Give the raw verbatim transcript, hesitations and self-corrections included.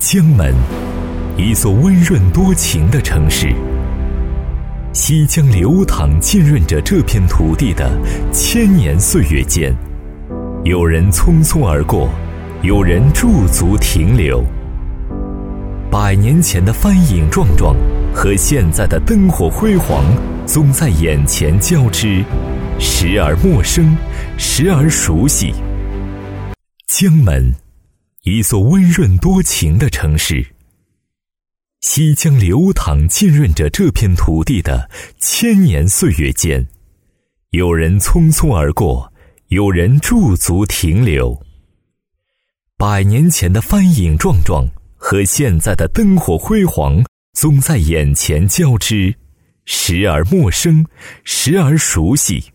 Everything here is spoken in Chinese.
江门，一所温润多情的城市。西江流淌浸润着这片土地的千年岁月间，有人匆匆而过，有人驻足停留。百年前的帆影幢幢和现在的灯火辉煌总在眼前交织，时而陌生，时而熟悉。江门，一所温润多情的城市。西江流淌浸润着这片土地的千年岁月间，有人匆匆而过，有人驻足停留。百年前的帆影幢幢和现在的灯火辉煌总在眼前交织，时而陌生，时而熟悉。